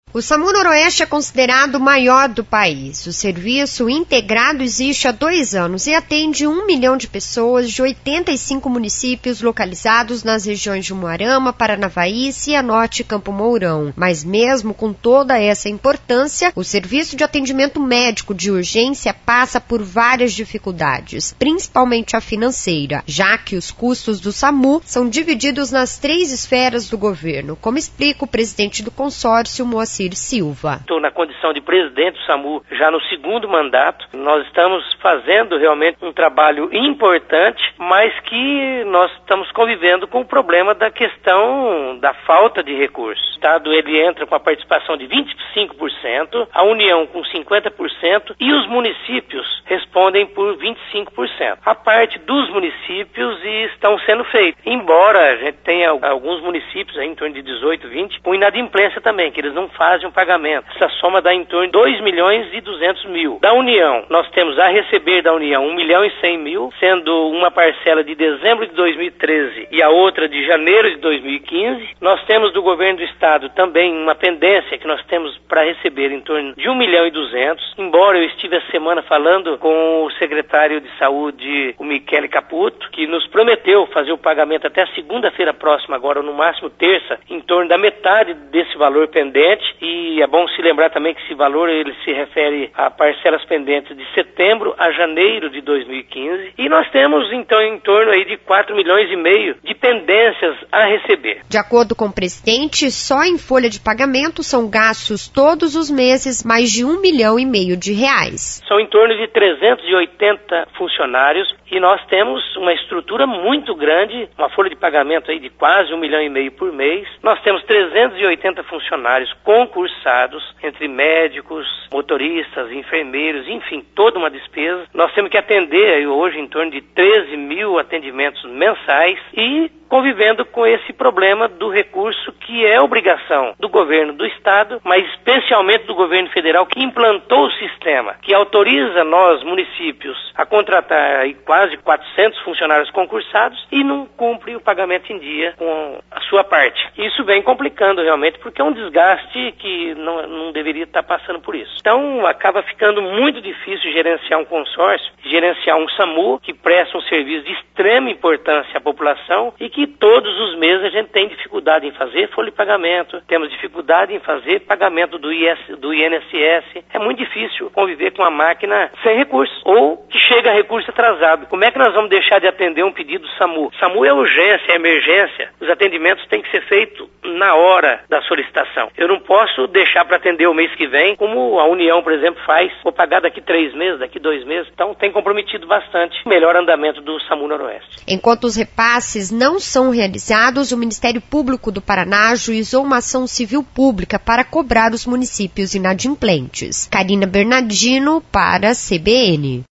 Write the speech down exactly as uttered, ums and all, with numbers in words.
O SAMU Noroeste é considerado o maior do país. O serviço integrado existe há dois anos e atende um milhão de pessoas de oitenta e cinco municípios localizados nas regiões de Umuarama, Paranavaí, Cianorte e Campo Mourão. Mas mesmo com toda essa importância, o serviço de atendimento médico de urgência passa por várias dificuldades, principalmente a financeira, já que os custos do SAMU são divididos nas três esferas do governo, como explica o presidente do consórcio, Moacir Silva. Estou na condição de presidente do SAMU já no segundo mandato. Nós estamos fazendo realmente um trabalho importante, mas que nós estamos convivendo com o problema da questão da falta de recursos. O Estado ele entra com a participação de vinte e cinco por cento, a União com cinquenta por cento e os municípios respondem por vinte e cinco por cento. A parte dos municípios estão sendo feitas, embora a gente tenha alguns municípios aí, em torno de dezoito, vinte, com inadimplência também, que eles não fazem fazem um pagamento. Essa soma dá em torno de dois milhões e duzentos mil. Da União, nós temos a receber da União um milhão e cem mil, sendo uma parcela de dezembro de dois mil e treze e a outra de janeiro de dois mil e quinze. Nós temos do governo do estado também uma pendência que nós temos para receber em torno de um milhão e duzentos. Embora eu estive essa semana falando com o secretário de saúde, o Michele Caputo, que nos prometeu fazer o pagamento até segunda-feira próxima, agora no máximo terça, em torno da metade desse valor pendente. E é bom se lembrar também que esse valor ele se refere a parcelas pendentes de setembro a janeiro de dois mil e quinze. E nós temos então em torno aí de quatro milhões e meio de pendências a receber. De acordo com o presidente, só em folha de pagamento são gastos todos os meses mais de um milhão e meio de reais. São em torno de trezentos e oitenta funcionários e nós temos uma estrutura muito grande, uma folha de pagamento aí de quase um milhão e meio por mês. Nós temos trezentos e oitenta funcionários concursados, entre médicos, motoristas, enfermeiros, enfim, toda uma despesa. Nós temos que atender aí hoje em torno de treze mil atendimentos mensais e convivendo com esse problema do recurso que é obrigação do governo do estado, mas especialmente do governo federal que implantou o sistema, que autoriza nós, municípios, a contratar aí quase quatrocentos funcionários concursados e não cumpre o pagamento em dia com a sua parte. Isso vem complicando realmente porque é um desgaste que não, não deveria estar passando por isso. Então acaba ficando muito difícil gerenciar um consórcio, gerenciar um SAMU que presta um serviço de extrema importância à população e que todos os meses a gente tem dificuldade em fazer folha de pagamento, temos dificuldade em fazer pagamento do, I S, do I N S S. É muito difícil conviver com uma máquina sem recursos ou que chega a recurso atrasado. Como é que nós vamos deixar de atender um pedido do SAMU? SAMU é urgência, é emergência. Os atendimentos têm que ser feitos na hora da solicitação. Eu não posso deixar para atender o mês que vem, como a União, por exemplo, faz. Vou pagar daqui três meses, daqui dois meses. Então tem comprometido bastante o melhor andamento do SAMU Noroeste. Enquanto os repasses não são realizados, o Ministério Público do Paraná ajuizou uma ação civil pública para cobrar os municípios inadimplentes. Karina Bernardino para a C B N.